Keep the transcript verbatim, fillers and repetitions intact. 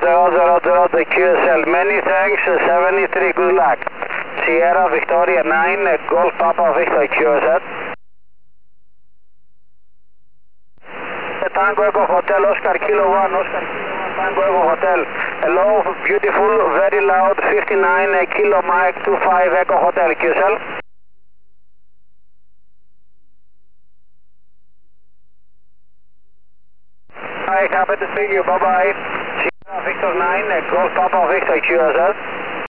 Roger, Roger, Roger, Q S L. Many thanks, seventy-three, good luck. Sierra Victoria nine, Golf Papa Victor Q S L. Tango Echo Hotel, Oscar Kilo one, Oscar Kilo one, Tango Echo Hotel. Hello, beautiful, very loud, fifty-nine, Kilo Mike two five Echo Hotel, Q S L. Hi, happy to see you, bye bye. Sierra Victor nine, Golf Papa Victor Q S L.